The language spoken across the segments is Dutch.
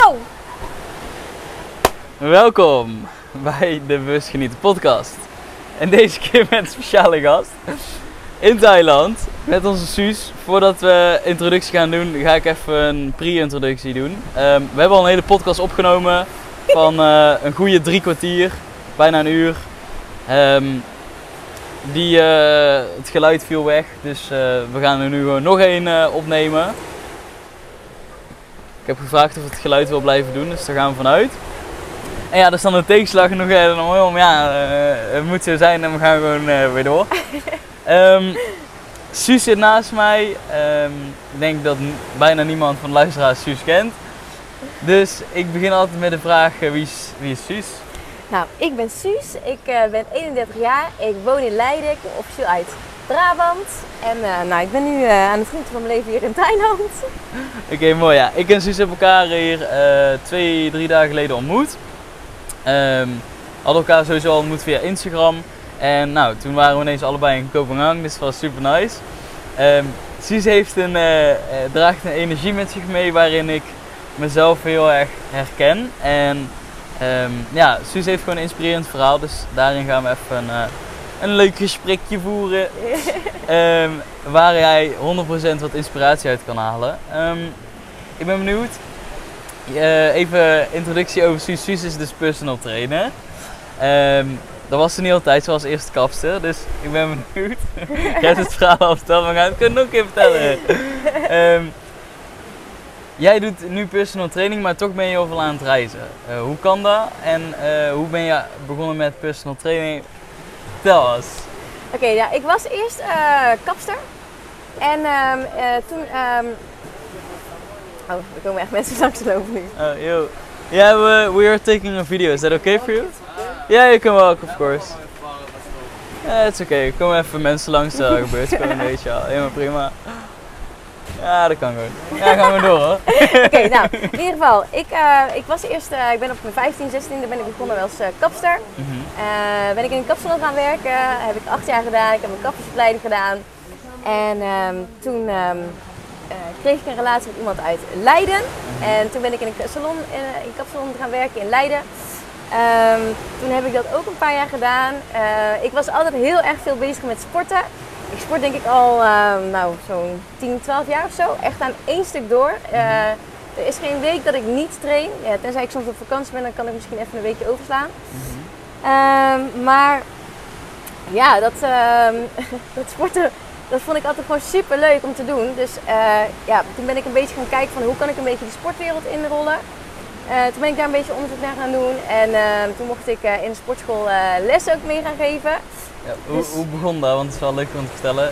Go! Welkom bij de Bewust Genieten podcast. En deze keer met een speciale gast in Thailand met onze Suus. Voordat we introductie gaan doen, ga ik even een pre-introductie doen. We hebben al een hele podcast opgenomen van een goede 3 kwartier, bijna een uur. Het geluid viel weg, dus we gaan er nu gewoon nog één opnemen. Ik heb gevraagd of het geluid wil blijven doen, dus daar gaan we vanuit. En ja, er is dan een tegenslag nog om. Ja, het moet zo zijn en we gaan gewoon weer door. Suus zit naast mij. Ik denk dat bijna niemand van de luisteraars Suus kent. Dus ik begin altijd met de vraag, wie is Suus? Nou, ik ben Suus. Ik ben 31 jaar. Ik woon in Leiden. Ik kom officieel uit Brabant. En ik ben nu aan het genieten van mijn leven hier in Thailand. Oké, mooi ja. Ik en Suus hebben elkaar hier 2-3 dagen geleden ontmoet. Hadden elkaar sowieso al ontmoet via Instagram. En nou, toen waren we ineens allebei in Kopenhagen, dus dat was super nice. Suus draagt een energie met zich mee waarin ik mezelf heel erg herken. En ja, Suus heeft gewoon een inspirerend verhaal, dus daarin gaan we even een leuk gesprekje voeren. Waar jij 100% wat inspiratie uit kan halen. Ik ben benieuwd. Even introductie over Suus. Suus is dus personal trainer. Dat was ze niet altijd, ze was eerst kapster, dus ik ben benieuwd. Jij hebt het verhaal al verteld, maar ik ga het nog een keer vertellen. Jij doet nu personal training, maar toch ben je heel veel aan het reizen. Hoe kan dat en hoe ben je begonnen met personal training? Vertel eens. Oké, ja, ik was eerst kapster. En toen... Oh, er komen echt mensen langs lopen nu. Oh, yo. Yeah, we are taking a video. Is that okay for you? Yeah, you can walk, of course. Yeah, it's okay. Er komen even mensen langs, dat gebeurt gewoon een beetje al. Helemaal prima. Ja, dat kan gewoon. Ja, gaan we door hoor. Oké, nou, in ieder geval. Ik was eerst, ik ben op mijn 15, 16e ben ik begonnen als kapster. Ben ik in een kapsalon gaan werken. Heb ik 8 jaar gedaan. Ik heb een kappersopleiding gedaan. En toen kreeg ik een relatie met iemand uit Leiden. En toen ben ik in een kapsalon gaan werken in Leiden. Toen heb ik dat ook een paar jaar gedaan. Ik was altijd heel erg veel bezig met sporten. Ik sport denk ik al zo'n 10, 12 jaar of zo. Echt aan één stuk door. Er is geen week dat ik niet train. Ja, tenzij ik soms op vakantie ben, dan kan ik misschien even een weekje overslaan. Maar ja, dat sporten, dat vond ik altijd gewoon super leuk om te doen. Dus ja, toen ben ik een beetje gaan kijken van hoe kan ik een beetje die sportwereld inrollen. Toen ben ik daar een beetje onderzoek naar gaan doen. En toen mocht ik in de sportschool les ook mee gaan geven. Ja, hoe begon dat? Want het is wel leuk om te vertellen.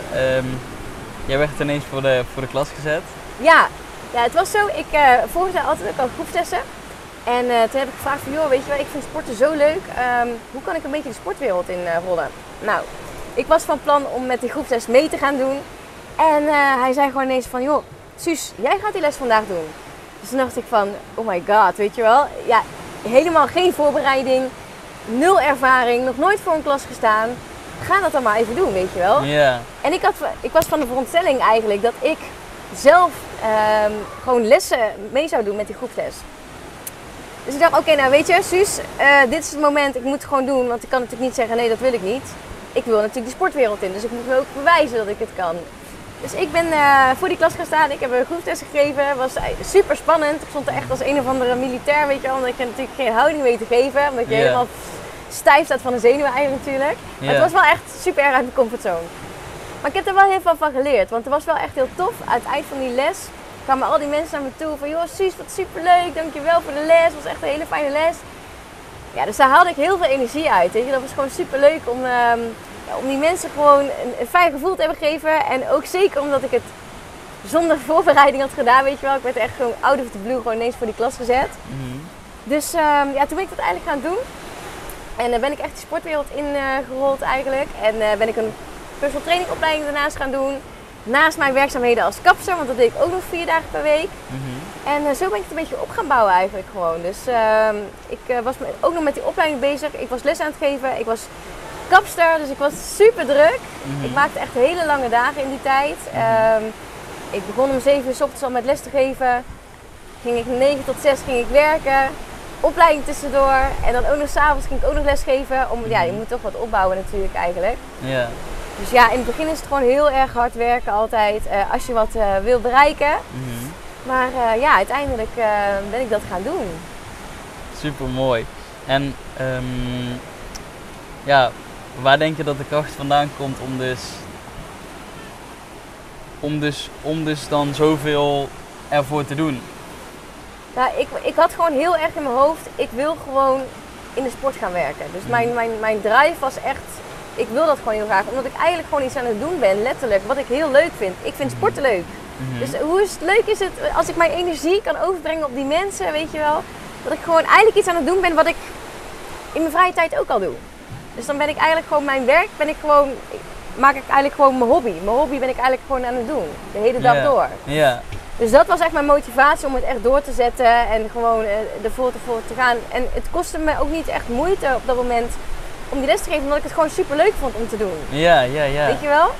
Jij werd ineens voor de klas gezet. Ja, het was zo. Ik volgde altijd ook al groepstessen. En toen heb ik gevraagd van, joh, weet je wel, ik vind sporten zo leuk. Hoe kan ik een beetje de sportwereld inrollen? Nou, ik was van plan om met die groepstest mee te gaan doen. En hij zei gewoon ineens van, joh, Suus, jij gaat die les vandaag doen. Dus toen dacht ik van, oh my god, weet je wel. Ja, helemaal geen voorbereiding, 0 ervaring, nog nooit voor een klas gestaan. Ga dat dan maar even doen, weet je wel. Ja. En ik was van de veronderstelling eigenlijk dat ik zelf gewoon lessen mee zou doen met die groepstest. Dus ik dacht, oké, nou weet je, Suus, dit is het moment, ik moet het gewoon doen. Want ik kan natuurlijk niet zeggen, nee, dat wil ik niet. Ik wil natuurlijk die sportwereld in, dus ik moet me ook bewijzen dat ik het kan. Dus ik ben voor die klas gaan staan, ik heb een groepstest gegeven. Het was super spannend. Ik stond er echt als een of andere militair, weet je wel. Omdat je natuurlijk geen houding weet te geven. Omdat je helemaal stijf staat van de zenuwen eigenlijk natuurlijk. Maar het was wel echt super erg uit mijn comfortzone. Maar ik heb er wel heel veel van geleerd. Want het was wel echt heel tof. Aan het eind van die les kwamen al die mensen naar me toe. Van, joh Suus, wat superleuk. Dankjewel voor de les. Het was echt een hele fijne les. Ja, dus daar haalde ik heel veel energie uit. Weet je. Dat was gewoon superleuk om die mensen gewoon een fijn gevoel te hebben gegeven. En ook zeker omdat ik het zonder voorbereiding had gedaan, weet je wel. Ik werd echt gewoon out of the blue gewoon ineens voor die klas gezet. Dus ja, toen ben ik dat eigenlijk gaan doen. En dan ben ik echt de sportwereld ingerold eigenlijk. En ben ik een personal training opleiding daarnaast gaan doen. Naast mijn werkzaamheden als kapster, want dat deed ik ook nog 4 dagen per week. En zo ben ik het een beetje op gaan bouwen eigenlijk gewoon. Dus ik was ook nog met die opleiding bezig. Ik was les aan het geven. Ik was kapster, dus ik was super druk. Ik maakte echt hele lange dagen in die tijd. Ik begon om 7 uur 's ochtends al met les te geven. ging ik 9 tot 6 ging ik werken, opleiding tussendoor en dan ook nog 's avonds ging ik ook nog lesgeven. Ja, je moet toch wat opbouwen natuurlijk eigenlijk. Ja. Dus ja, in het begin is het gewoon heel erg hard werken altijd als je wat wil bereiken. Mhm. Maar ja, uiteindelijk ben ik dat gaan doen. Super mooi. En ja, waar denk je dat de kracht vandaan komt om dus dan zoveel ervoor te doen? Nou, ik had gewoon heel erg in mijn hoofd, ik wil gewoon in de sport gaan werken. Dus mijn drive was echt, ik wil dat gewoon heel graag. Omdat ik eigenlijk gewoon iets aan het doen ben, letterlijk, wat ik heel leuk vind. Ik vind sporten leuk. Mhm. Dus hoe leuk is het als ik mijn energie kan overbrengen op die mensen, weet je wel. Dat ik gewoon eigenlijk iets aan het doen ben wat ik in mijn vrije tijd ook al doe. Dus dan ben ik eigenlijk gewoon mijn werk, maak ik eigenlijk gewoon mijn hobby. Mijn hobby ben ik eigenlijk gewoon aan het doen, de hele dag door. Ja. Dus dat was echt mijn motivatie om het echt door te zetten en gewoon ervoor te gaan. En het kostte me ook niet echt moeite op dat moment om die les te geven, omdat ik het gewoon super leuk vond om te doen. Ja. Weet je wel?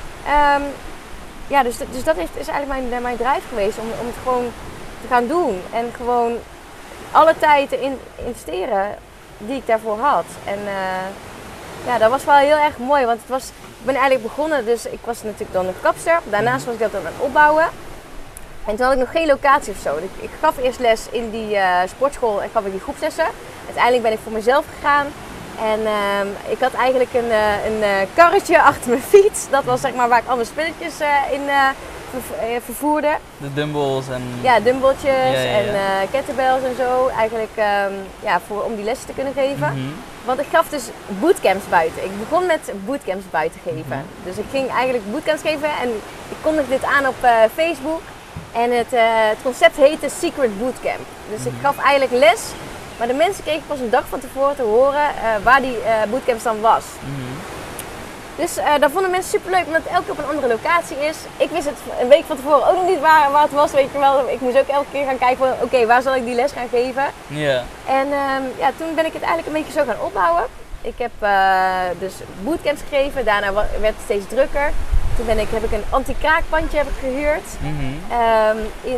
Ja, dus dat is eigenlijk mijn drive geweest om het gewoon te gaan doen. En gewoon alle tijd te investeren die ik daarvoor had. En ja, dat was wel heel erg mooi, want ik ben eigenlijk begonnen, dus ik was natuurlijk dan een kapster. Daarnaast was ik dat dan aan het opbouwen. En toen had ik nog geen locatie of zo. Ik gaf eerst les in die sportschool en gaf ik die groepslessen. Uiteindelijk ben ik voor mezelf gegaan. En ik had eigenlijk een karretje achter mijn fiets. Dat was zeg maar waar ik alle spulletjes in vervoerde. De dumbbells en... Ja, dumbbelltjes Ja. en kettlebells en zo. Eigenlijk om die lessen te kunnen geven. Mhm. Want ik gaf dus bootcamps buiten. Ik begon met bootcamps buiten geven. Dus ik ging eigenlijk bootcamps geven en ik kondigde dit aan op Facebook. En het concept heette Secret Bootcamp. Dus ik gaf eigenlijk les, maar de mensen kregen pas een dag van tevoren te horen waar die bootcamps dan was. Mhm. Dus dat vonden mensen super leuk, omdat het elke keer op een andere locatie is. Ik wist het een week van tevoren ook nog niet waar het was, weet je wel. Ik moest ook elke keer gaan kijken van, oké, waar zal ik die les gaan geven? Ja. En toen ben ik het eigenlijk een beetje zo gaan opbouwen. Ik heb dus bootcamps gegeven, daarna werd het steeds drukker. Toen heb ik een anti-kraakpandje gehuurd. Mhm.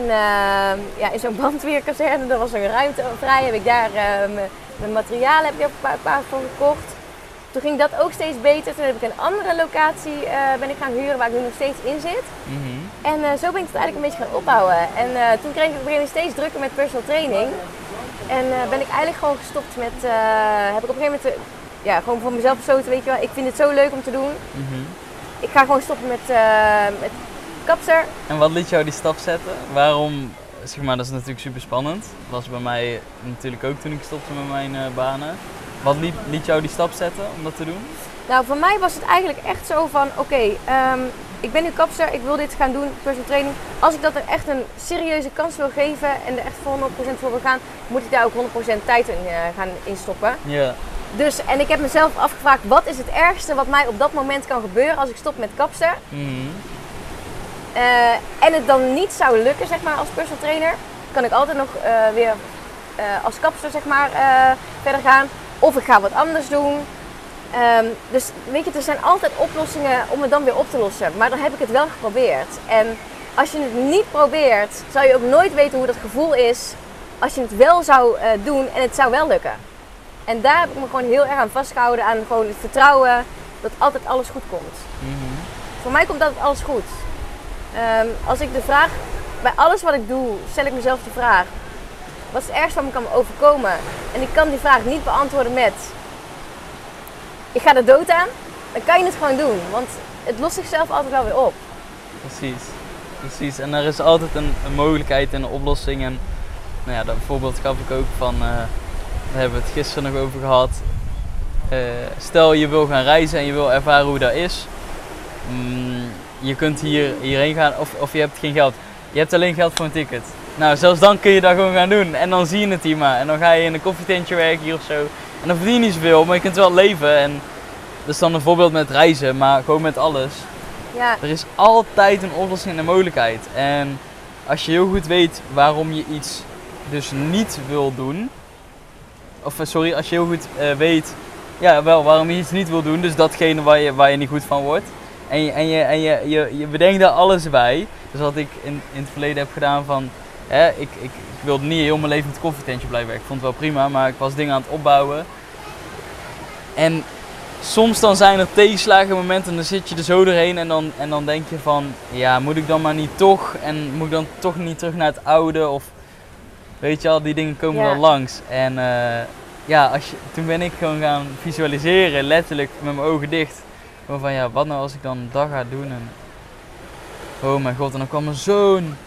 In zo'n brandweerkazerne, er was een ruimte vrij. Heb ik daar mijn materialen een paar voor gekocht. Toen ging dat ook steeds beter. Toen heb ik een andere locatie gaan huren waar ik nu nog steeds in zit. Mhm. En zo ben ik het eigenlijk een beetje gaan opbouwen. En toen kreeg ik op een gegeven moment steeds drukker met personal training. En ben ik eigenlijk gewoon gestopt met, heb ik op een gegeven moment gewoon voor mezelf besloten, weet je wel, ik vind het zo leuk om te doen. Mhm. Ik ga gewoon stoppen met kapster. En wat liet jou die stap zetten? Waarom, zeg maar, dat is natuurlijk super spannend. Dat was bij mij natuurlijk ook toen ik stopte met mijn banen. Wat liet jou die stap zetten om dat te doen? Nou, voor mij was het eigenlijk echt zo van, ik ben nu kapster, ik wil dit gaan doen, personal training. Als ik dat er echt een serieuze kans wil geven en er echt voor 100% voor wil gaan, moet ik daar ook 100% tijd in gaan instoppen. Ja. Dus, en ik heb mezelf afgevraagd, wat is het ergste wat mij op dat moment kan gebeuren als ik stop met kapster? Mhm. En het dan niet zou lukken, zeg maar, als personal trainer, kan ik altijd nog weer als kapster, zeg maar, verder gaan. Of ik ga wat anders doen. Dus weet je, er zijn altijd oplossingen om het dan weer op te lossen. Maar dan heb ik het wel geprobeerd. En als je het niet probeert, zou je ook nooit weten hoe dat gevoel is als je het wel zou doen en het zou wel lukken. En daar heb ik me gewoon heel erg aan vastgehouden, aan gewoon het vertrouwen dat altijd alles goed komt. Mhm. Voor mij komt altijd alles goed. Als ik de vraag, bij alles wat ik doe, stel ik mezelf de vraag, wat is het ergste wat me kan overkomen? En ik kan die vraag niet beantwoorden met, ik ga er dood aan. Dan kan je het gewoon doen, want het lost zichzelf altijd wel weer op. Precies. En er is altijd een mogelijkheid en een oplossing. En nou ja, dat voorbeeld gaf ik ook van, daar hebben we het gisteren nog over gehad. Stel je wil gaan reizen en je wil ervaren hoe dat is. Je kunt hierheen gaan of je hebt geen geld. Je hebt alleen geld voor een ticket. Nou, zelfs dan kun je dat gewoon gaan doen. En dan zie je het hier maar. En dan ga je in een koffietentje werken hier of zo. En dan verdien je niet zoveel, maar je kunt wel leven. En dat is dan een voorbeeld met reizen, maar gewoon met alles. Ja. Er is altijd een oplossing en een mogelijkheid. En als je heel goed weet waarom je iets dus niet wil doen. Als je heel goed weet waarom je iets niet wil doen. Dus datgene waar je niet goed van wordt. En je bedenkt daar alles bij. Dus wat ik in het verleden heb gedaan van, Ik wilde niet heel mijn leven met het koffietentje blijven werken. Ik vond het wel prima, maar ik was dingen aan het opbouwen. En soms dan zijn er tegenslagen momenten en dan zit je er zo doorheen en dan denk je van, ja, moet ik dan maar niet toch? En moet ik dan toch niet terug naar het oude? Of weet je al, die dingen komen wel langs. En toen ben ik gewoon gaan visualiseren, letterlijk met mijn ogen dicht. Gewoon van, ja, wat nou als ik dan dat ga doen? En, oh mijn god, en dan kwam er zo'n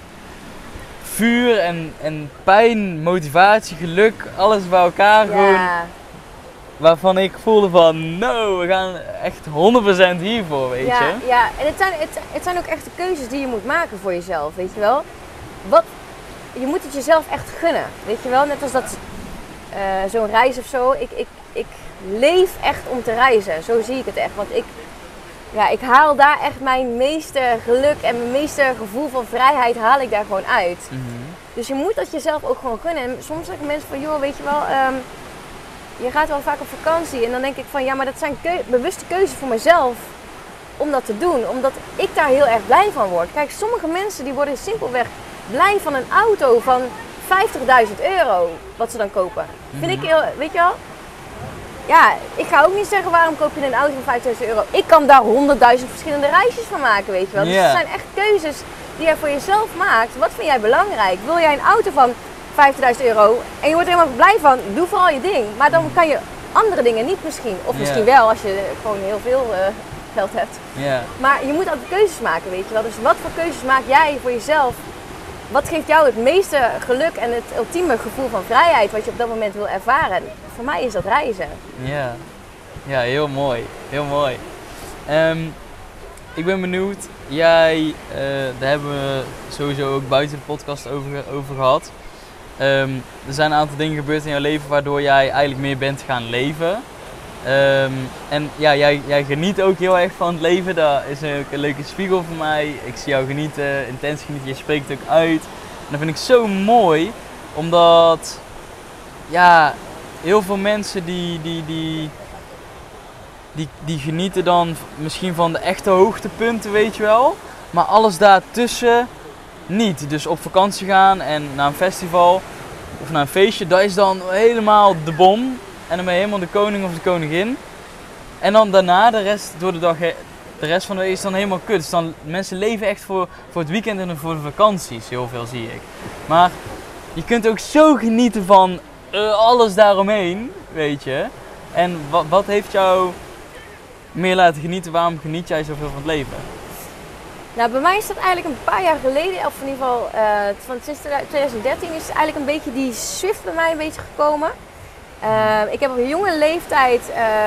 vuur en pijn, motivatie, geluk, alles bij elkaar gewoon. Waarvan ik voelde van, no, we gaan echt 100% hiervoor, weet je. Ja, en het zijn ook echt de keuzes die je moet maken voor jezelf, weet je wel. Je moet het jezelf echt gunnen, weet je wel. Net als dat zo'n reis of zo. Ik leef echt om te reizen, zo zie ik het echt. Want ik haal daar echt mijn meeste geluk en mijn meeste gevoel van vrijheid haal ik daar gewoon uit. Mm-hmm. Dus je moet dat jezelf ook gewoon gunnen. En soms zeggen mensen van, joh, weet je wel, je gaat wel vaak op vakantie. En dan denk ik van, ja, maar dat zijn bewuste keuzes voor mezelf om dat te doen. Omdat ik daar heel erg blij van word. Kijk, sommige mensen die worden simpelweg blij van een auto van €50.000 wat ze dan kopen. Mm-hmm. Vind ik heel, weet je wel? Ja, ik ga ook niet zeggen waarom koop je een auto van €50.000. Ik kan daar 100.000 verschillende reisjes van maken, weet je wel. Dus het zijn echt keuzes die jij voor jezelf maakt. Wat vind jij belangrijk? Wil jij een auto van €50.000 en je wordt er helemaal blij van, doe vooral je ding. Maar dan kan je andere dingen niet misschien. Of misschien wel als je gewoon heel veel geld hebt. Maar je moet altijd keuzes maken, weet je wel. Dus wat voor keuzes maak jij voor jezelf? Wat geeft jou het meeste geluk en het ultieme gevoel van vrijheid wat je op dat moment wil ervaren? Voor mij is dat reizen. Ja, heel mooi. Heel mooi. Ik ben benieuwd, daar hebben we sowieso ook buiten de podcast over gehad. Er zijn een aantal dingen gebeurd in jouw leven waardoor jij eigenlijk meer bent gaan leven. En ja, jij geniet ook heel erg van het leven. Dat is ook een leuke spiegel voor mij. Ik zie jou genieten, intens genieten. Je spreekt het ook uit. En dat vind ik zo mooi, omdat ja, heel veel mensen die genieten dan misschien van de echte hoogtepunten, weet je wel. Maar alles daartussen niet. Dus op vakantie gaan en naar een festival of naar een feestje, dat is dan helemaal de bom. En dan ben je helemaal de koning of de koningin. En dan daarna, de rest van de week is dan helemaal kut. Dus dan, mensen leven echt voor het weekend en voor de vakanties, heel veel zie ik. Maar je kunt ook zo genieten van alles daaromheen, weet je. En wat heeft jou meer laten genieten? Waarom geniet jij zoveel van het leven? Nou, bij mij is dat eigenlijk een paar jaar geleden, of in ieder geval sinds 2013 is eigenlijk een beetje die shift bij mij een beetje gekomen. Ik heb op een jonge leeftijd,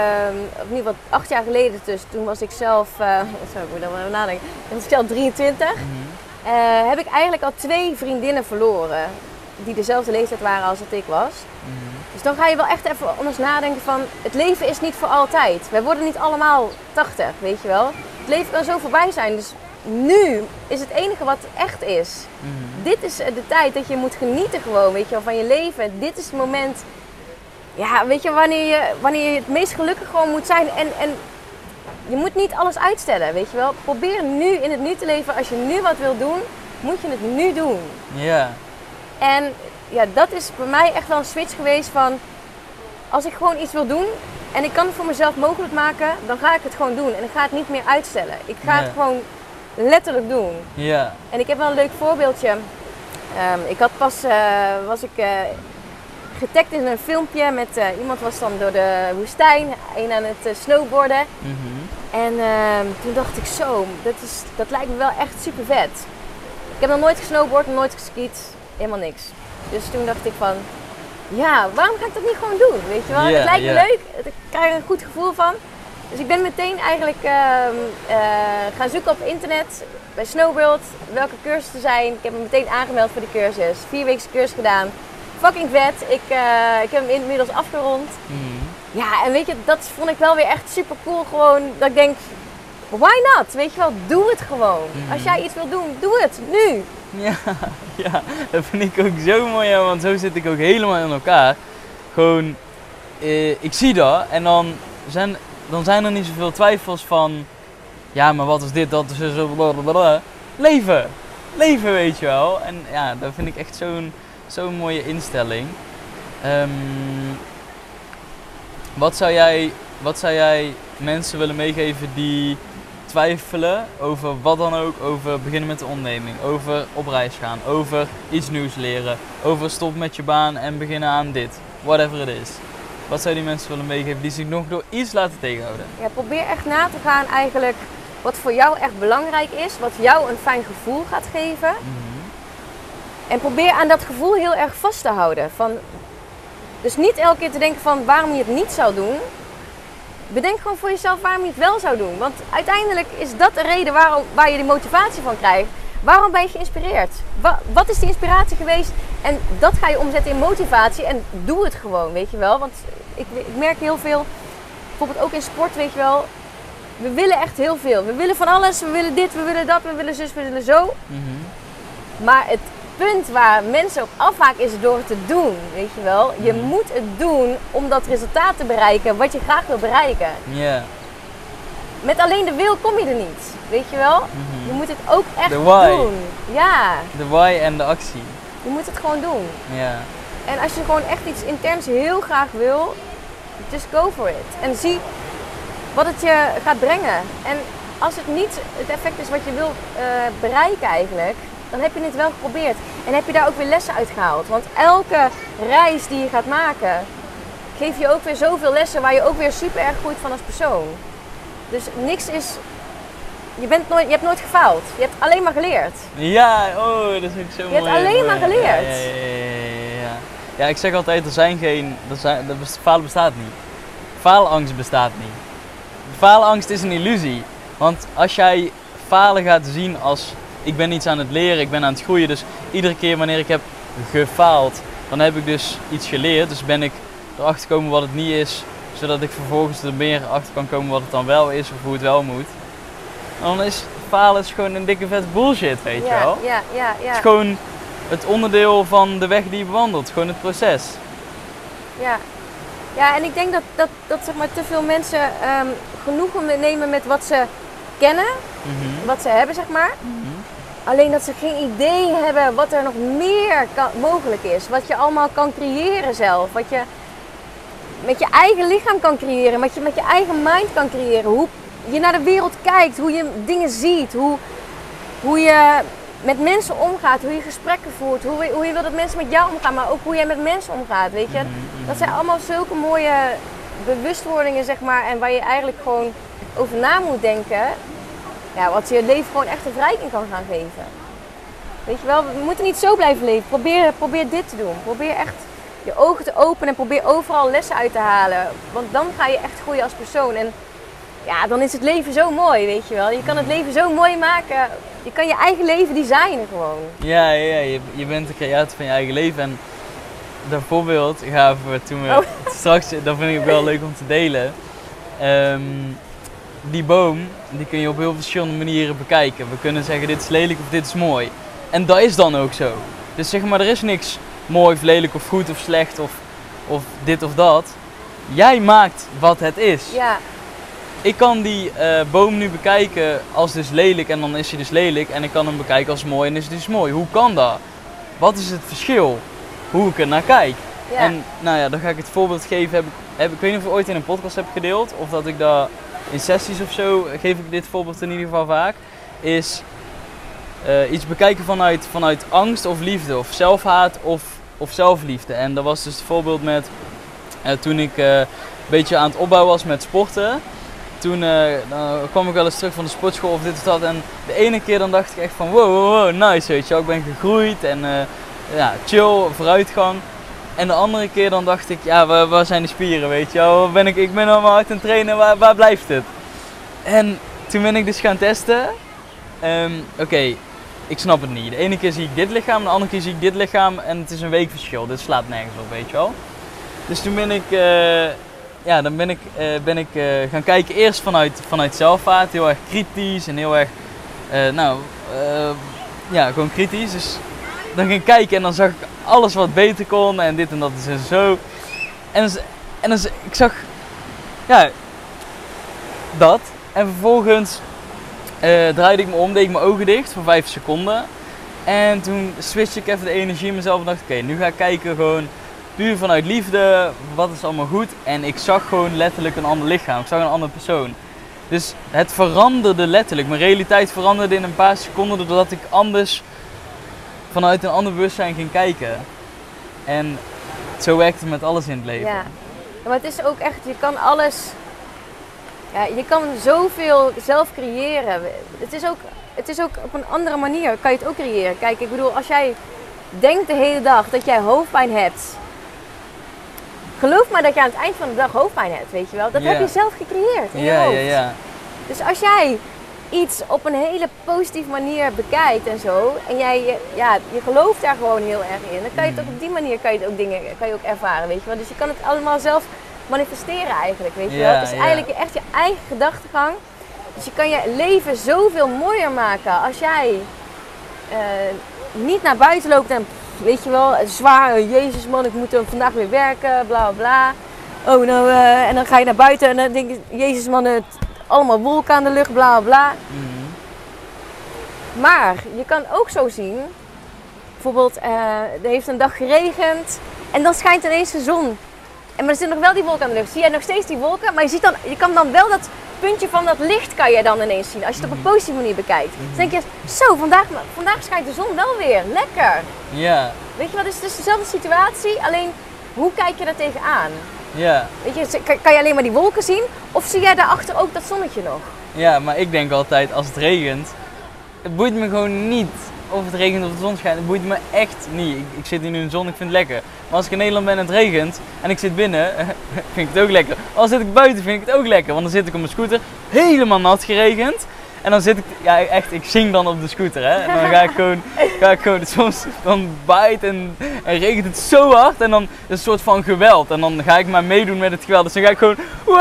in ieder geval 8 jaar geleden dus, toen was ik zelf, ik moet dan wel nadenken, toen was ik zelf 23. Mm-hmm. Heb ik eigenlijk al 2 vriendinnen verloren, die dezelfde leeftijd waren als dat ik was. Mm-hmm. Dus dan ga je wel echt even anders nadenken van, het leven is niet voor altijd. Wij worden niet allemaal 80, weet je wel. Het leven kan zo voorbij zijn, dus nu is het enige wat echt is. Mm-hmm. Dit is de tijd dat je moet genieten gewoon, weet je wel, van je leven. Dit is het moment, ja, weet je, wanneer je het meest gelukkig gewoon moet zijn. En je moet niet alles uitstellen, weet je wel. Probeer nu in het nu te leven. Als je nu wat wil doen, moet je het nu doen. Ja. En ja, dat is bij mij echt wel een switch geweest van, als ik gewoon iets wil doen en ik kan het voor mezelf mogelijk maken, dan ga ik het gewoon doen. En ik ga het niet meer uitstellen. Ik ga het gewoon letterlijk doen. Ja. En ik heb wel een leuk voorbeeldje. Ik had pas, was ik getagd in een filmpje met iemand was dan door de woestijn, een aan het snowboarden. Mm-hmm. En toen dacht ik zo, dat lijkt me wel echt super vet. Ik heb nog nooit gesnowboard, nooit geskiet, helemaal niks. Dus toen dacht ik van, ja, waarom ga ik dat niet gewoon doen, weet je wel? Het lijkt me leuk, ik krijg er een goed gevoel van. Dus ik ben meteen eigenlijk gaan zoeken op internet, bij Snowworld, welke cursussen er zijn. Ik heb me meteen aangemeld voor de cursus, 4-weekse cursus gedaan. Fucking vet, ik heb hem inmiddels afgerond. Mm. Ja, en weet je, dat vond ik wel weer echt super cool gewoon, dat ik denk, why not? Weet je wel, doe het gewoon. Mm. Als jij iets wil doen, doe het, nu. Ja, dat vind ik ook zo mooi, ja, want zo zit ik ook helemaal in elkaar. Gewoon, ik zie dat en dan zijn er niet zoveel twijfels van, ja, maar wat is dit, dat is zo, blablabla. Leven. leven, weet je wel. En ja, dat vind ik echt zo'n mooie instelling. Wat zou jij mensen willen meegeven die twijfelen over wat dan ook, over beginnen met de onderneming, over op reis gaan, over iets nieuws leren, over stop met je baan en beginnen aan dit, whatever it is. Wat zou je die mensen willen meegeven die zich nog door iets laten tegenhouden? Ja, probeer echt na te gaan eigenlijk wat voor jou echt belangrijk is, wat jou een fijn gevoel gaat geven. En probeer aan dat gevoel heel erg vast te houden. Dus niet elke keer te denken van waarom je het niet zou doen. Bedenk gewoon voor jezelf waarom je het wel zou doen. Want uiteindelijk is dat de reden waar je die motivatie van krijgt. Waarom ben je geïnspireerd? Wat is die inspiratie geweest? En dat ga je omzetten in motivatie. En doe het gewoon, weet je wel. Want ik merk heel veel, bijvoorbeeld ook in sport, weet je wel. We willen echt heel veel. We willen van alles. We willen dit, we willen dat, we willen zus, we willen zo. Maar het punt waar mensen op afhaken is door het te doen, weet je wel. Je moet het doen om dat resultaat te bereiken wat je graag wil bereiken. Yeah. Met alleen de wil kom je er niet, weet je wel. Je moet het ook echt The why. doen. Ja. De why en de actie. Je moet het gewoon doen. Ja. En als je gewoon echt iets interns heel graag wil, just go for it. En zie wat het je gaat brengen. En als het niet het effect is wat je wil bereiken eigenlijk, dan heb je het wel geprobeerd. En heb je daar ook weer lessen uit gehaald. Want elke reis die je gaat maken, geeft je ook weer zoveel lessen waar je ook weer super erg groeit van als persoon. Dus niks is... Je hebt nooit gefaald. Je hebt alleen maar geleerd. Ja, oh, dat is ook zo mooi. Je hebt alleen maar geleerd. Ja, ik zeg altijd, falen bestaat niet. Faalangst bestaat niet. Faalangst is een illusie. Want als jij falen gaat zien als... Ik ben iets aan het leren, ik ben aan het groeien. Dus iedere keer wanneer ik heb gefaald, dan heb ik dus iets geleerd. Dus ben ik erachter gekomen wat het niet is. Zodat ik vervolgens er meer achter kan komen wat het dan wel is of hoe het wel moet. En dan is falen gewoon een dikke vet bullshit, weet je wel. Ja. Het is gewoon het onderdeel van de weg die je bewandelt. Gewoon het proces. Ja, en ik denk dat zeg maar, te veel mensen genoegen nemen met wat ze kennen. Wat ze hebben, zeg maar. Alleen dat ze geen idee hebben wat er nog meer mogelijk is. Wat je allemaal kan creëren zelf. Wat je met je eigen lichaam kan creëren. Wat je met je eigen mind kan creëren. Hoe je naar de wereld kijkt. Hoe je dingen ziet. Hoe je met mensen omgaat. Hoe je gesprekken voert. Hoe je wil dat mensen met jou omgaan. Maar ook hoe jij met mensen omgaat. Weet je? Dat zijn allemaal zulke mooie bewustwordingen, zeg maar. En waar je eigenlijk gewoon over na moet denken. Ja, wat je leven gewoon echt een verrijking kan gaan geven. Weet je wel, we moeten niet zo blijven leven. Probeer dit te doen. Probeer echt je ogen te openen en probeer overal lessen uit te halen. Want dan ga je echt groeien als persoon. En ja, dan is het leven zo mooi, weet je wel. Je kan het leven zo mooi maken. Je kan je eigen leven designen gewoon. Ja, je bent de creator van je eigen leven. En dat voorbeeld gaven we toen we straks, dat vind ik ook wel leuk om te delen. Die boom, die kun je op heel verschillende manieren bekijken. We kunnen zeggen dit is lelijk of dit is mooi. En dat is dan ook zo. Dus zeg maar, er is niks mooi of lelijk of goed of slecht of dit of dat. Jij maakt wat het is. Ja. Ik kan die boom nu bekijken als dus lelijk en dan is hij dus lelijk. En ik kan hem bekijken als mooi en is hij dus mooi. Hoe kan dat? Wat is het verschil? Hoe ik er naar kijk. Ja. En nou ja, dan ga ik het voorbeeld geven. Ik weet niet of ik ooit in een podcast heb gedeeld. Of dat ik dat in sessies of zo, geef ik dit voorbeeld in ieder geval vaak. Is iets bekijken vanuit angst of liefde. Of zelfhaat of zelfliefde. En dat was dus het voorbeeld met toen ik een beetje aan het opbouwen was met sporten. Toen kwam ik wel eens terug van de sportschool of dit of dat. En de ene keer dan dacht ik echt van wow, nice, weet je wel. Ik ben gegroeid en ja, chill, vooruitgang. En de andere keer dan dacht ik, ja, waar zijn die spieren, weet je wel. Ik ben allemaal hard aan het trainen, waar blijft het? En toen ben ik dus gaan testen. Oké, ik snap het niet. De ene keer zie ik dit lichaam, de andere keer zie ik dit lichaam. En het is een weekverschil, dit slaat nergens op, weet je wel. Dus toen ben ik gaan kijken eerst vanuit zelfhaat, heel erg kritisch en heel erg, gewoon kritisch. Dus dan ging ik kijken en dan zag ik alles wat beter kon en dit en dat is en zo. En ik zag, ja, dat. En vervolgens draaide ik me om, deed ik mijn ogen dicht voor 5 seconden. En toen switchte ik even de energie in mezelf en dacht oké, nu ga ik kijken gewoon puur vanuit liefde, wat is allemaal goed. En ik zag gewoon letterlijk een ander lichaam, ik zag een andere persoon. Dus het veranderde letterlijk, mijn realiteit veranderde in een paar seconden doordat ik anders vanuit een ander bewustzijn ging kijken. En zo werkt het met alles in het leven. Ja, maar het is ook echt, je kan alles, ja, je kan zoveel zelf creëren. Het is ook op een andere manier, kan je het ook creëren. Kijk, ik bedoel, als jij denkt de hele dag dat jij hoofdpijn hebt, geloof maar dat je aan het eind van de dag hoofdpijn hebt, weet je wel. Dat heb je zelf gecreëerd in je hoofd. Ja. Dus als jij iets op een hele positieve manier bekijkt en zo, en je gelooft daar gewoon heel erg in, dan kan je het ook op die manier kan je ook ervaren, weet je wel. Dus je kan het allemaal zelf manifesteren eigenlijk, weet je wel. Het is eigenlijk echt je eigen gedachtegang. Dus je kan je leven zoveel mooier maken als jij niet naar buiten loopt en, weet je wel, zwaar, jezus man, ik moet vandaag weer werken, bla bla. Oh nou, en dan ga je naar buiten en dan denk je, jezus man, allemaal wolken aan de lucht, bla bla. Mm-hmm. Maar je kan ook zo zien, bijvoorbeeld, er heeft een dag geregend en dan schijnt ineens de zon. Maar er zit nog wel die wolken aan de lucht. Zie jij nog steeds die wolken, maar je kan dan wel dat puntje van dat licht kan je dan ineens zien, als je het op een positieve manier bekijkt. Dan denk je, zo, vandaag schijnt de zon wel weer, lekker. Ja. Weet je wat, het is dezelfde situatie, alleen hoe kijk je daar tegenaan? Ja. Weet je, kan je alleen maar die wolken zien, of zie jij daarachter ook dat zonnetje nog? Ja, maar ik denk altijd, als het regent, het boeit me gewoon niet of het regent of de zon schijnt. Het boeit me echt niet. Ik zit hier nu in de zon, ik vind het lekker. Maar als ik in Nederland ben en het regent en ik zit binnen, vind ik het ook lekker. Als zit ik buiten, vind ik het ook lekker. Want dan zit ik op mijn scooter, helemaal nat geregend. En dan zit ik, ja echt, ik zing dan op de scooter, hè. En dan ga ik gewoon soms dan waait en regent het zo hard. En dan is het een soort van geweld. En dan ga ik maar meedoen met het geweld. Dus dan ga ik gewoon,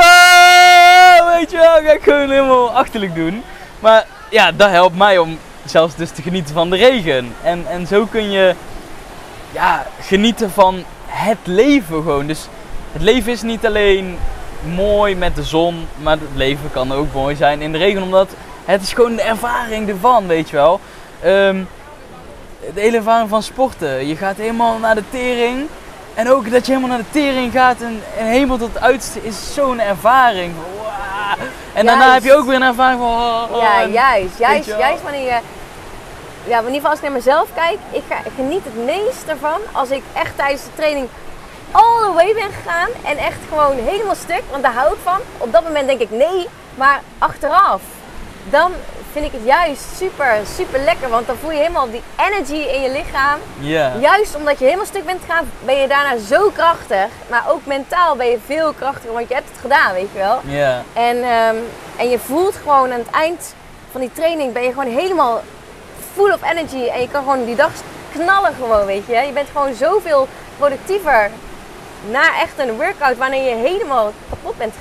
wow, weet je wel, ga ik gewoon helemaal achterlijk doen. Maar ja, dat helpt mij om zelfs dus te genieten van de regen. En zo kun je genieten van het leven gewoon. Dus het leven is niet alleen mooi met de zon, maar het leven kan ook mooi zijn in de regen. Omdat het is gewoon de ervaring ervan, weet je wel. De hele ervaring van sporten. Je gaat helemaal naar de tering. En ook dat je helemaal naar de tering gaat en helemaal tot het uiterste is zo'n ervaring. Wow. En daarna heb je ook weer een ervaring van... Ja, juist wanneer je... Ja, in ieder geval als ik naar mezelf kijk, ik geniet het meest ervan als ik echt tijdens de training all the way ben gegaan en echt gewoon helemaal stuk, want daar hou ik van. Op dat moment denk ik nee, maar achteraf, dan vind ik het juist super, super lekker, want dan voel je helemaal die energy in je lichaam. Yeah. Juist omdat je helemaal stuk bent gegaan, ben je daarna zo krachtig, maar ook mentaal ben je veel krachtiger, want je hebt het gedaan, weet je wel. Yeah. En je voelt gewoon aan het eind van die training, ben je gewoon helemaal full of energy en je kan gewoon die dag knallen gewoon, weet je. Je bent gewoon zoveel productiever na echt een workout wanneer je helemaal kapot bent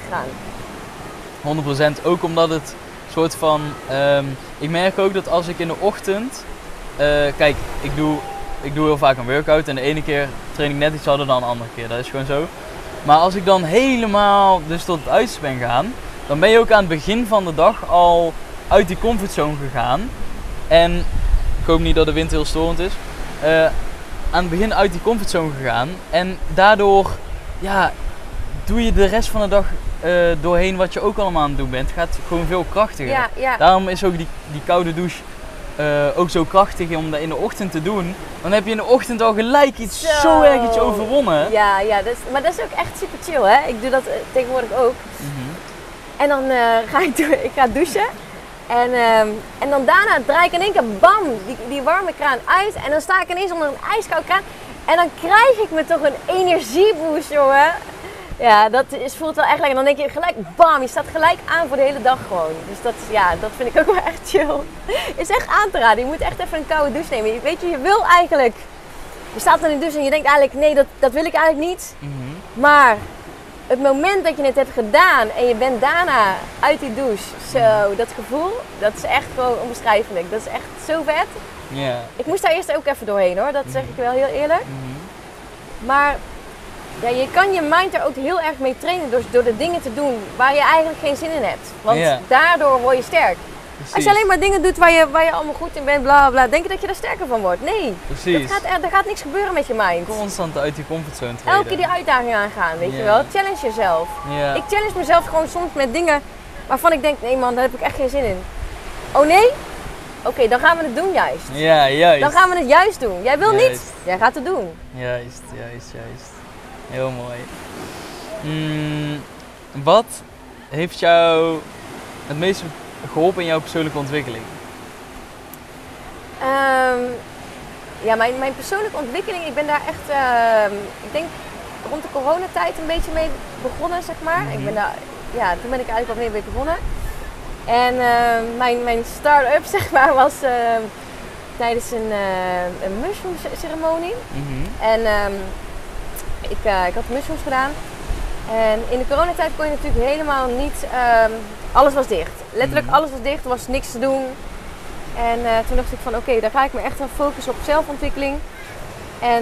gegaan. 100%, ook omdat het soort van... ik merk ook dat als ik in de ochtend... kijk, ik doe heel vaak een workout en de ene keer train ik net iets harder dan de andere keer. Dat is gewoon zo. Maar als ik dan helemaal dus tot het uiterste ben gegaan, dan ben je ook aan het begin van de dag al uit die comfortzone gegaan. En ik hoop niet dat de wind heel storend is. Aan het begin uit die comfortzone gegaan. En daardoor doe je de rest van de dag doorheen wat je ook allemaal aan het doen bent. Gaat gewoon veel krachtiger. Ja. Daarom is ook die koude douche ook zo krachtig om dat in de ochtend te doen. Dan heb je in de ochtend al gelijk zo erg iets overwonnen. Ja, maar dat is ook echt super chill, hè. Ik doe dat tegenwoordig ook. Mm-hmm. En dan ga ik douchen. En dan daarna draai ik in één keer bam, die warme kraan uit. En dan sta ik ineens onder een ijskoude kraan. En dan krijg ik me toch een energieboost, jongen. Ja, voelt wel echt lekker. Dan denk je gelijk bam, je staat gelijk aan voor de hele dag gewoon. Dus dat vind ik ook wel echt chill. Is echt aan te raden. Je moet echt even een koude douche nemen. Weet je wil eigenlijk... Je staat dan in de douche en je denkt eigenlijk, nee, dat wil ik eigenlijk niet. Mm-hmm. Maar... Het moment dat je het hebt gedaan en je bent daarna uit die douche, zo, dat gevoel, dat is echt gewoon onbeschrijfelijk. Dat is echt zo vet. Yeah. Ik moest daar eerst ook even doorheen hoor, dat zeg ik wel heel eerlijk. Mm-hmm. Maar ja, je kan je mind er ook heel erg mee trainen door de dingen te doen waar je eigenlijk geen zin in hebt. Want daardoor word je sterk. Precies. Als je alleen maar dingen doet waar je allemaal goed in bent, bla bla, denk je dat je er sterker van wordt? Nee, Precies. er gaat niks gebeuren met je mind. Constant uit die comfortzone treden. Elke keer die uitdaging aangaan, weet je wel. Challenge jezelf. Ja. Ik challenge mezelf gewoon soms met dingen waarvan ik denk, nee man, daar heb ik echt geen zin in. Oh nee? Oké, dan gaan we het doen juist. Ja, juist. Dan gaan we het juist doen. Jij wil Juist. niet, jij gaat het doen. Juist. Heel mooi. Wat heeft jou het meest geholpen in jouw persoonlijke ontwikkeling? Ja, mijn persoonlijke ontwikkeling, ik ben daar echt, ik denk rond de coronatijd een beetje mee begonnen, zeg maar. Mm-hmm. Toen ben ik eigenlijk wat mee begonnen. En mijn start-up, zeg maar, was tijdens een mushroom ceremonie. Mm-hmm. En ik had mushrooms gedaan. En in de coronatijd kon je natuurlijk helemaal niet, alles was dicht. Letterlijk alles was dicht, er was niks te doen. En toen dacht ik van oké, daar ga ik me echt aan focussen op zelfontwikkeling. En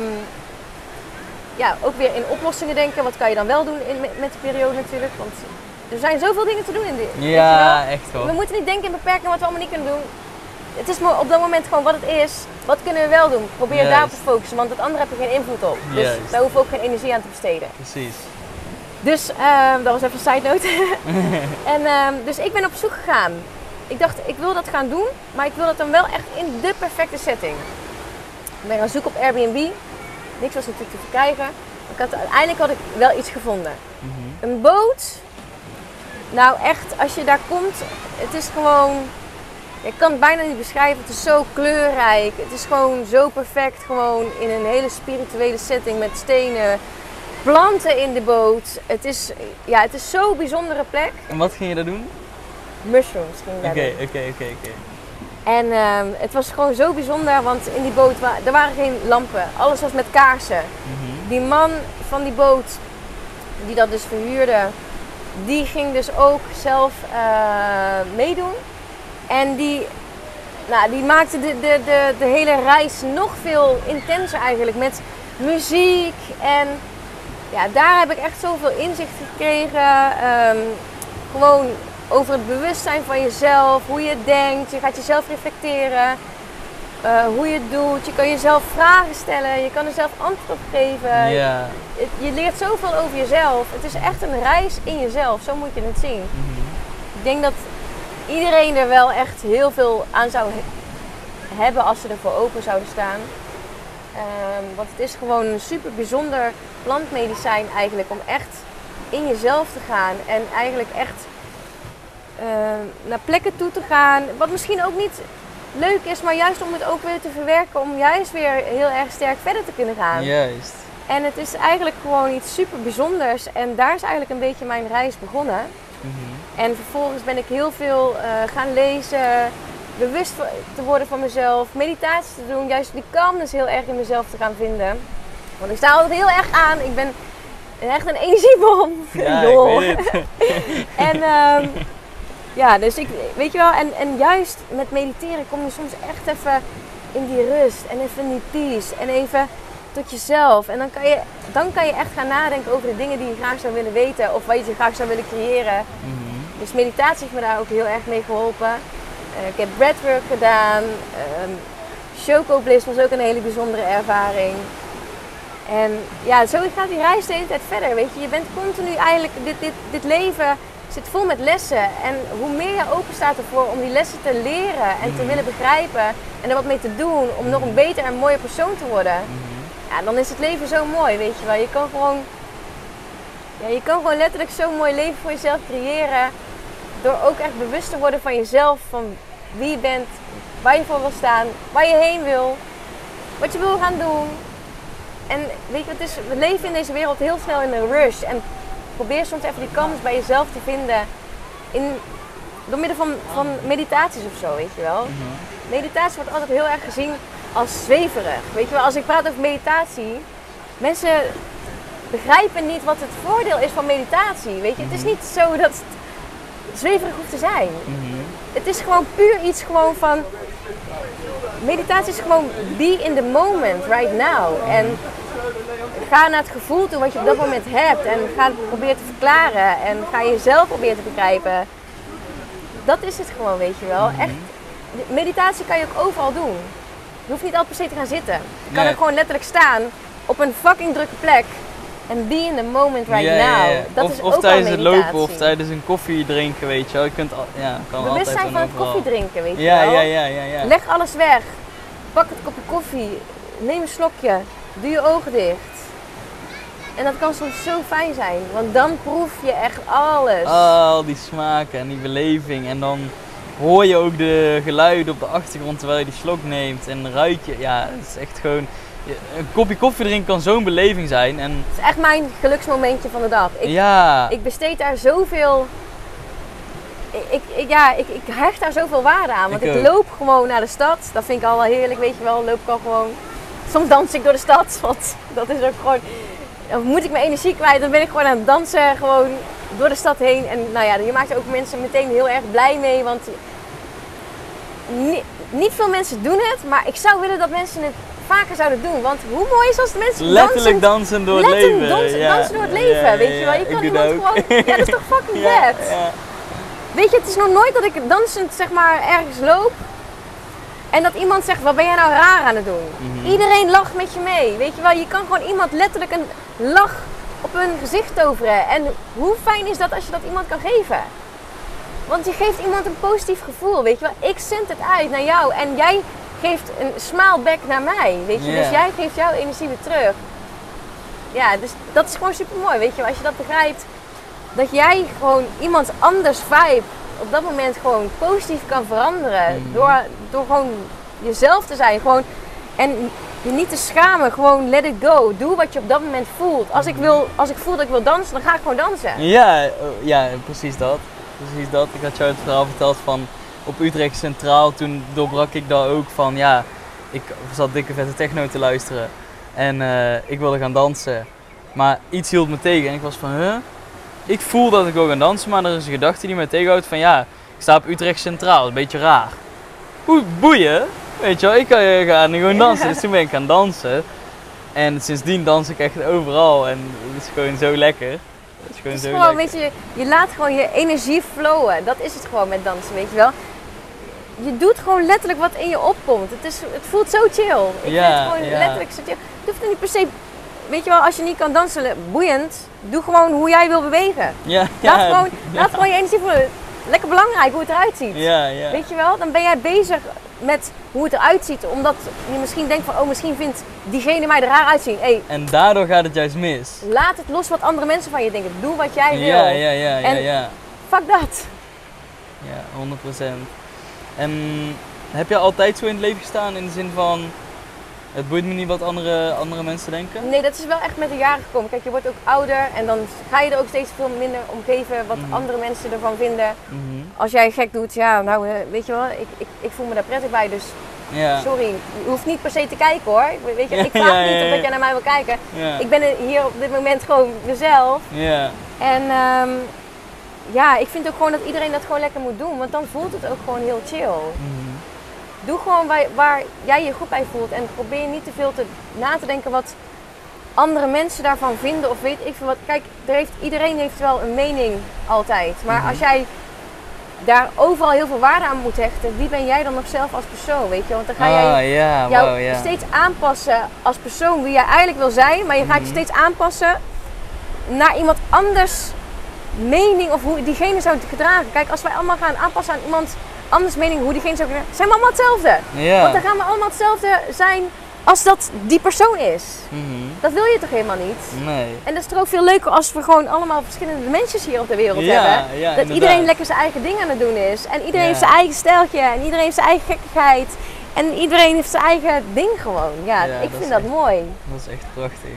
ook weer in oplossingen denken. Wat kan je dan wel doen met de periode natuurlijk. Want er zijn zoveel dingen te doen in dit. Ja, echt wel. We moeten niet denken in beperkingen wat we allemaal niet kunnen doen. Het is maar op dat moment gewoon wat het is. Wat kunnen we wel doen? Probeer daarop te focussen, want het andere heb je geen invloed op. Dus daar hoef je ook geen energie aan te besteden. Precies. Dus dat was even een side note. Dus ik ben op zoek gegaan. Ik dacht, ik wil dat gaan doen, maar ik wil dat dan wel echt in de perfecte setting. Ik ben gaan zoeken op Airbnb. Niks was natuurlijk te verkrijgen. Uiteindelijk had ik wel iets gevonden. Mm-hmm. Een boot. Nou echt, als je daar komt, het is gewoon... Ik kan het bijna niet beschrijven. Het is zo kleurrijk. Het is gewoon zo perfect. Gewoon in een hele spirituele setting met stenen. Planten in de boot. Het is zo'n bijzondere plek. En wat ging je daar doen? Mushrooms ging ik daar doen. Oké. En het was gewoon zo bijzonder, want in die boot er waren geen lampen. Alles was met kaarsen. Mm-hmm. Die man van die boot, die dat dus verhuurde, die ging dus ook zelf meedoen. En die maakte de hele reis nog veel intenser eigenlijk met muziek. En ja, daar heb ik echt zoveel inzicht gekregen. Gewoon over het bewustzijn van jezelf, hoe je denkt. Je gaat jezelf reflecteren. Hoe je het doet. Je kan jezelf vragen stellen. Je kan er zelf antwoord op geven. Ja. Je leert zoveel over jezelf. Het is echt een reis in jezelf. Zo moet je het zien. Mm-hmm. Ik denk dat iedereen er wel echt heel veel aan zou hebben als ze ervoor open zouden staan. Want het is gewoon een super bijzonder plantmedicijn eigenlijk om echt in jezelf te gaan. En eigenlijk echt naar plekken toe te gaan. Wat misschien ook niet leuk is, maar juist om het ook weer te verwerken. Om juist weer heel erg sterk verder te kunnen gaan. Juist. En het is eigenlijk gewoon iets super bijzonders. En daar is eigenlijk een beetje mijn reis begonnen. Mm-hmm. En vervolgens ben ik heel veel gaan lezen, bewust te worden van mezelf, meditatie te doen, juist die calmness heel erg in mezelf te gaan vinden. Want ik sta altijd heel erg aan, ik ben echt een energiebom. Ja, ik weet het. En dus weet je wel, en juist met mediteren kom je soms echt even in die rust en even in die peace en even tot jezelf. En dan kan je echt gaan nadenken over de dingen die je graag zou willen weten of wat je graag zou willen creëren. Mm-hmm. Dus meditatie heeft me daar ook heel erg mee geholpen. Ik heb breathwork gedaan. Choco Bliss was ook een hele bijzondere ervaring. En ja, zo gaat die reis de hele tijd verder. Weet je, je bent continu eigenlijk, dit leven zit vol met lessen. En hoe meer je open staat ervoor om die lessen te leren en te willen begrijpen en er wat mee te doen om nog een beter en mooier persoon te worden. Ja, dan is het leven zo mooi, weet je wel. Je kan gewoon letterlijk zo'n mooi leven voor jezelf creëren. Door ook echt bewust te worden van jezelf, van wie je bent, waar je voor wil staan, waar je heen wil, wat je wil gaan doen. En weet je, we leven in deze wereld heel snel in een rush. En probeer soms even die kans bij jezelf te vinden door middel van meditaties of zo, weet je wel. Mm-hmm. Meditatie wordt altijd heel erg gezien als zweverig. Weet je wel, als ik praat over meditatie, mensen begrijpen niet wat het voordeel is van meditatie. Weet je, het is niet zo dat het zweverig hoeft te zijn. Mm-hmm. Het is gewoon puur iets gewoon van... Meditatie is gewoon be in the moment, right now. En ga naar het gevoel toe wat je op dat moment hebt. En ga het proberen te verklaren. En ga jezelf proberen te begrijpen. dat is het gewoon, weet je wel. Echt, meditatie kan je ook overal doen. Je hoeft niet altijd per se te gaan zitten. Je kan ook gewoon letterlijk staan op een fucking drukke plek. En be in the moment right now. Dat is of ook tijdens al het meditatie. lopen of tijdens een koffie drinken, weet je wel. Je kunt kan altijd Bewustzijn van het overal. koffie drinken, weet je Ja, wel. ja. Leg alles weg. Pak het kopje koffie. Neem een slokje. Doe je ogen dicht. En dat kan soms zo fijn zijn. Want dan proef je echt alles. Al die smaken en die beleving. En dan hoor je ook de geluiden op de achtergrond terwijl je die slok neemt. En ruik je. Ja, het is echt gewoon... Een kopje koffie drinken kan zo'n beleving zijn. En Het is echt mijn geluksmomentje van de dag. Ik besteed daar zoveel... Ik hecht daar zoveel waarde aan. Want ik loop gewoon naar de stad. Dat vind ik al wel heerlijk, weet je wel. Loop ik al gewoon... Soms dans ik door de stad. Want dat is ook gewoon... Dan moet ik mijn energie kwijt. Dan ben ik gewoon aan het dansen. Gewoon door de stad heen. En nou ja, je maakt ook mensen meteen heel erg blij mee. Want niet veel mensen doen het. Maar ik zou willen dat mensen het vaker zouden doen. Want hoe mooi is als de mensen letterlijk dansen door het leven. Dansen door het leven, weet je wel. Je kan iemand gewoon... Ja, dat is toch fucking vet. Ja. Weet je, het is nog nooit dat ik dansend zeg maar ergens loop. En dat iemand zegt, wat ben jij nou raar aan het doen? Iedereen lacht met je mee. Weet je wel, je kan gewoon iemand letterlijk een lach op hun gezicht toveren. En hoe fijn is dat als je dat iemand kan geven? Want je geeft iemand een positief gevoel, weet je wel. Ik zend het uit naar jou en jij geeft een smile back naar mij, weet je. Yeah. Dus jij geeft jouw energie weer terug. Ja, dus dat is gewoon super mooi, weet je wel. Als je dat begrijpt, dat jij gewoon iemands anders vibe op dat moment gewoon positief kan veranderen. Door gewoon jezelf te zijn. Gewoon, en je niet te schamen. Gewoon let it go. Doe wat je op dat moment voelt. Als ik voel dat ik wil dansen, dan ga ik gewoon dansen. Ja, precies dat. Ik had jou het verhaal verteld van op Utrecht Centraal. Toen doorbrak ik daar ook van ik zat dikke vette techno te luisteren. En ik wilde gaan dansen. Maar iets hield me tegen en ik was van ik voel dat ik wil gaan dansen, maar er is een gedachte die me tegenhoudt van ik sta op Utrecht Centraal, een beetje raar. Boeien, weet je wel, ik ga nu gewoon dansen, dus toen ben ik gaan dansen. En sindsdien dans ik echt overal en het is gewoon zo lekker. Het is gewoon weet je laat gewoon je energie flowen, dat is het gewoon met dansen, weet je wel. Je doet gewoon letterlijk wat in je opkomt, het voelt zo chill. Ik vind het gewoon letterlijk zo chill. Het hoeft er niet per se... Weet je wel, als je niet kan dansen, boeiend, doe gewoon hoe jij wil bewegen. Laat gewoon je energie voelen. Lekker belangrijk hoe het eruit ziet. Weet je wel, dan ben jij bezig met hoe het eruit ziet. Omdat je misschien denkt van, misschien vindt diegene mij er raar uitzien. En daardoor gaat het juist mis. Laat het los wat andere mensen van je denken. Doe wat jij wil. Ja. Fuck dat. Ja, 100%. En heb je altijd zo in het leven gestaan in de zin van... Het boeit me niet wat andere mensen denken? Nee, dat is wel echt met de jaren gekomen. Kijk, je wordt ook ouder en dan ga je er ook steeds veel minder om geven wat andere mensen ervan vinden. Als jij gek doet, weet je wel, ik voel me daar prettig bij, dus sorry. Je hoeft niet per se te kijken hoor. Weet je, ik vraag niet of jij naar mij wil kijken. Ik ben hier op dit moment gewoon mezelf. En ik vind ook gewoon dat iedereen dat gewoon lekker moet doen, want dan voelt het ook gewoon heel chill. Doe gewoon waar jij je goed bij voelt en probeer niet te veel na te denken wat andere mensen daarvan vinden of weet ik veel wat. Kijk, iedereen heeft wel een mening altijd. Maar als jij daar overal heel veel waarde aan moet hechten, wie ben jij dan nog zelf als persoon, weet je? Want dan ga jij steeds aanpassen als persoon wie jij eigenlijk wil zijn, maar je gaat je steeds aanpassen naar iemand anders mening of hoe diegene zou gedragen. Kijk, als wij allemaal gaan aanpassen aan iemand anders mening hoe diegene zou kunnen, zijn we allemaal hetzelfde. Want dan gaan we allemaal hetzelfde zijn als dat die persoon is. Dat wil je toch helemaal niet? Nee. En dat is toch ook veel leuker als we gewoon allemaal verschillende mensen hier op de wereld hebben. Dat inderdaad. iedereen lekker zijn eigen ding aan het doen is. En iedereen heeft zijn eigen stijltje. En iedereen heeft zijn eigen gekkigheid. En iedereen heeft zijn eigen ding gewoon. Ja, ik vind dat mooi. Dat is echt prachtig.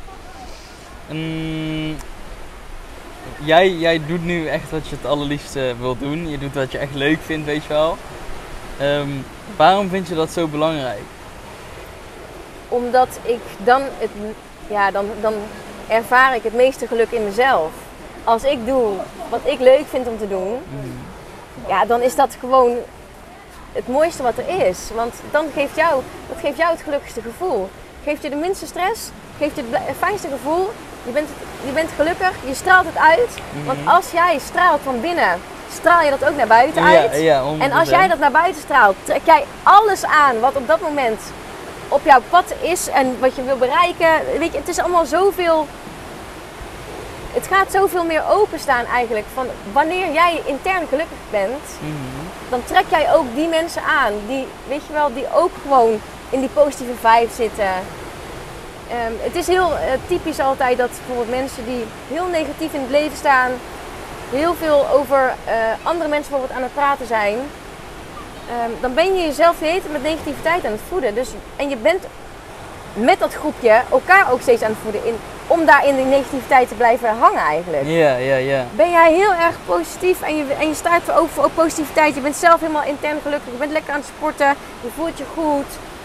Jij doet nu echt wat je het allerliefste wilt doen. Je doet wat je echt leuk vindt, weet je wel. Waarom vind je dat zo belangrijk? Omdat ik dan dan ervaar ik het meeste geluk in mezelf. Als ik doe wat ik leuk vind om te doen, dan is dat gewoon het mooiste wat er is. Want dan geeft jou het gelukkigste gevoel. Geeft je de minste stress, geeft je het fijnste gevoel. Je bent gelukkig, je straalt het uit. Want als jij straalt van binnen straal je dat ook naar buiten uit. Ja, 100%. En als jij dat naar buiten straalt, trek jij alles aan wat op dat moment op jouw pad is en wat je wil bereiken. Weet je, het is allemaal zoveel. Het gaat zoveel meer openstaan eigenlijk. Van wanneer jij intern gelukkig bent, dan trek jij ook die mensen aan. Die, weet je wel, die ook gewoon in die positieve vibe zitten. Het is heel typisch altijd dat bijvoorbeeld mensen die heel negatief in het leven staan, heel veel over andere mensen bijvoorbeeld aan het praten zijn, dan ben je jezelf de hele tijd met negativiteit aan het voeden. Dus, en je bent met dat groepje elkaar ook steeds aan het voeden om daar in die negativiteit te blijven hangen eigenlijk. Ja. Ben jij heel erg positief en je staat voor positiviteit, je bent zelf helemaal intern gelukkig, je bent lekker aan het sporten, je voelt je goed.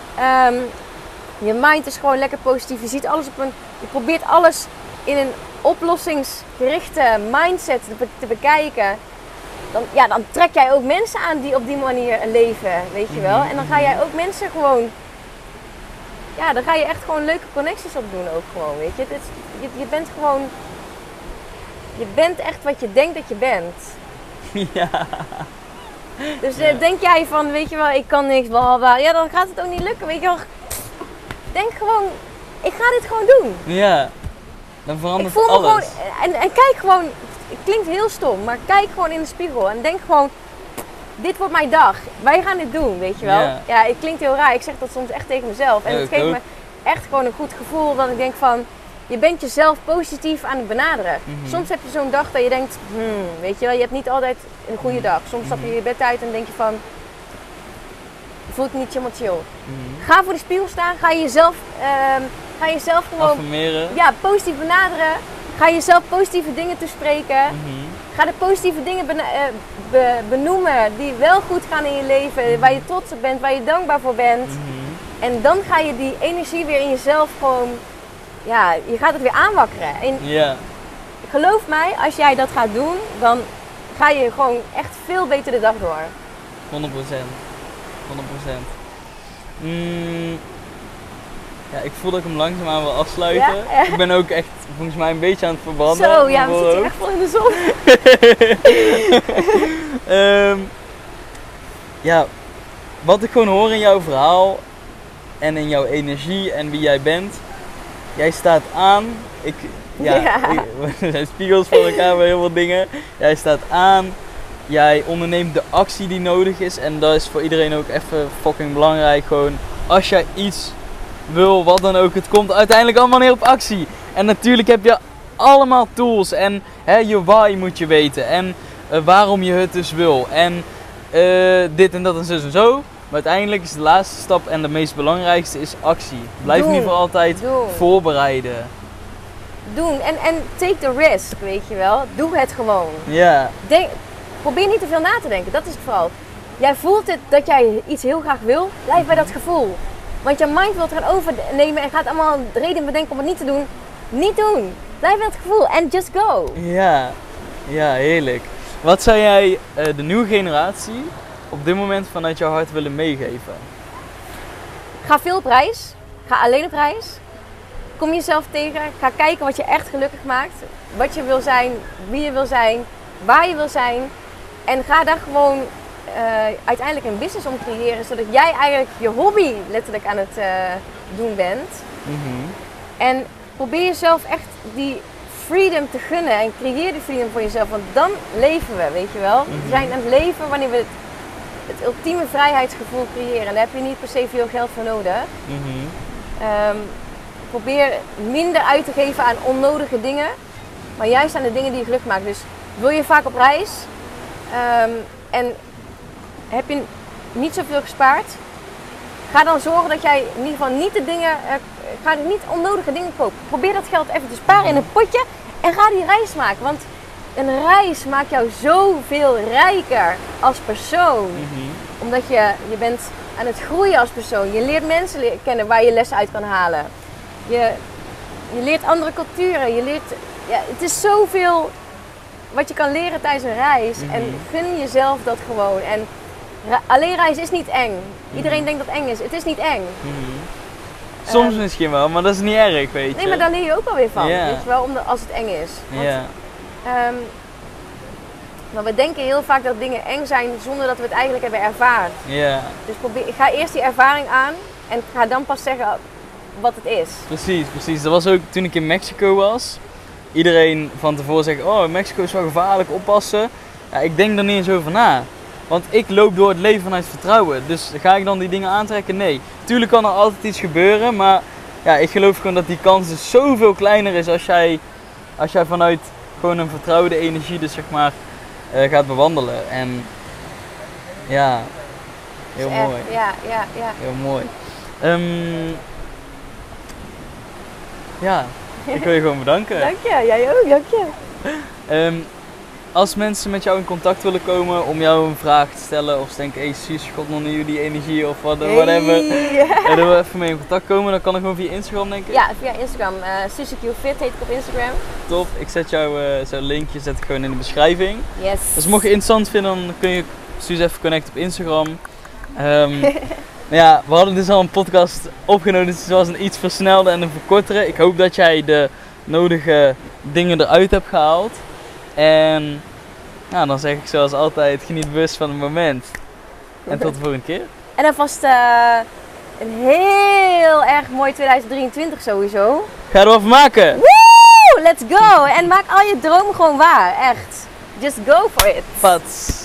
Je mind is gewoon lekker positief. Je ziet alles je probeert alles in een oplossingsgerichte mindset te bekijken. Dan trek jij ook mensen aan die op die manier leven, weet je wel. En dan ga jij ook mensen gewoon, ja, dan ga je echt gewoon leuke connecties opdoen ook gewoon, weet je. Je bent gewoon, je bent echt wat je denkt dat je bent. Ja. Dus denk jij van, weet je wel, ik kan niks, blablabla. Ja, dan gaat het ook niet lukken, weet je wel. Denk gewoon, ik ga dit gewoon doen. Ja, dan verandert alles. Gewoon, en kijk gewoon, het klinkt heel stom, maar kijk gewoon in de spiegel en denk gewoon, dit wordt mijn dag. Wij gaan dit doen, weet je wel. Ja, het klinkt heel raar. Ik zeg dat soms echt tegen mezelf. En het geeft me echt gewoon een goed gevoel dat ik denk van, je bent jezelf positief aan het benaderen. Soms heb je zo'n dag dat je denkt, weet je wel, je hebt niet altijd een goede dag. Soms stap je je bed uit en denk je van, voelt niet helemaal chill. Ga voor de spiegel staan, ga jezelf gewoon affirmeren. Ja, positief benaderen. Ga jezelf positieve dingen toespreken. Ga de positieve dingen benoemen die wel goed gaan in je leven, waar je trots op bent, waar je dankbaar voor bent. En dan ga je die energie weer in jezelf gewoon, ja, je gaat het weer aanwakkeren. En geloof mij, als jij dat gaat doen, dan ga je gewoon echt veel beter de dag door. 100%. Ja, ik voel dat ik hem langzaamaan wil afsluiten. Ja? Ik ben ook echt volgens mij een beetje aan het verbranden. Zo, ja, we zitten hier echt vol in de zon. Ja, wat ik gewoon hoor in jouw verhaal en in jouw energie en wie jij bent. Jij staat aan. We zijn spiegels voor elkaar bij heel veel dingen. Jij staat aan. Jij onderneemt de actie die nodig is. En dat is voor iedereen ook even fucking belangrijk. Gewoon, als jij iets wil, wat dan ook, het komt uiteindelijk allemaal neer op actie. En natuurlijk heb je allemaal tools. En je why moet je weten. En waarom je het dus wil. En dit en dat en zo en zo. Maar uiteindelijk is de laatste stap en de meest belangrijkste is actie. Blijf in ieder geval altijd voorbereiden. Doen. En take the risk, weet je wel. Doe het gewoon. Ja. Probeer niet te veel na te denken, dat is het vooral. Jij voelt het dat jij iets heel graag wil, blijf bij dat gevoel. Want je mind wil het gaan overnemen en gaat allemaal redenen bedenken om het niet te doen. Niet doen. Blijf bij het gevoel en just go. Ja, heerlijk. Wat zou jij de nieuwe generatie op dit moment vanuit jouw hart willen meegeven? Ga veel op reis. Ga alleen op reis. Kom jezelf tegen. Ga kijken wat je echt gelukkig maakt. Wat je wil zijn, wie je wil zijn, waar je wil zijn. En ga daar gewoon uiteindelijk een business om creëren. Zodat jij eigenlijk je hobby letterlijk aan het doen bent. En probeer jezelf echt die freedom te gunnen. En creëer die freedom voor jezelf. Want dan leven we, weet je wel. We zijn aan het leven wanneer we het ultieme vrijheidsgevoel creëren. En daar heb je niet per se veel geld voor nodig. Probeer minder uit te geven aan onnodige dingen. Maar juist aan de dingen die je gelukkig maken. Dus wil je vaak op reis en heb je niet zoveel gespaard, ga dan zorgen dat jij in ieder geval niet de dingen, ga niet onnodige dingen kopen. Probeer dat geld even te sparen in een potje en ga die reis maken. Want een reis maakt jou zoveel rijker als persoon. Omdat je bent aan het groeien als persoon. Je leert mensen kennen waar je lessen uit kan halen. Je leert andere culturen. Het is zoveel wat je kan leren tijdens een reis. En gun jezelf dat gewoon. En alleen reizen is niet eng. Iedereen denkt dat het eng is. Het is niet eng. Soms misschien wel, maar dat is niet erg, weet je. Nee, maar daar leer je ook wel weer van. Weet je wel, als het eng is. Want, Maar we denken heel vaak dat dingen eng zijn zonder dat we het eigenlijk hebben ervaren. Ja. Dus ga eerst die ervaring aan en ga dan pas zeggen wat het is. Precies. Dat was ook toen ik in Mexico was. Iedereen van tevoren zegt, oh, Mexico is wel gevaarlijk, oppassen. Ja, ik denk er niet eens over na. Want ik loop door het leven vanuit vertrouwen. Dus ga ik dan die dingen aantrekken? Nee. Tuurlijk kan er altijd iets gebeuren, maar ja, ik geloof gewoon dat die kans dus zoveel kleiner is als jij vanuit gewoon een vertrouwde energie dus zeg maar gaat bewandelen. En ja, heel Dus mooi. Ja. Heel mooi. Ja, ik wil je gewoon bedanken. Dank je, jij ook, dank je. Als mensen met jou in contact willen komen om jou een vraag te stellen of ze denken, hey Suus, god nog niet die energie of whatever. En dan we even mee in contact komen, dan kan ik gewoon via Instagram denk ik. Ja, via Instagram. SuusieQFit heet ik op Instagram. Top, ik zet zo'n linkje zet ik gewoon in de beschrijving. Yes. Dus mocht je het interessant vinden, dan kun je Suus even connecten op Instagram. Maar ja, we hadden dus al een podcast opgenomen, dus het was een iets versnelde en een verkortere. Ik hoop dat jij de nodige dingen eruit hebt gehaald. En ja, dan zeg ik zoals altijd, geniet bewust van het moment. En tot de volgende keer. En alvast een heel erg mooi 2023 sowieso. Ga er wat van maken! Woo! Let's go! En maak al je dromen gewoon waar, echt. Just go for it. Pats!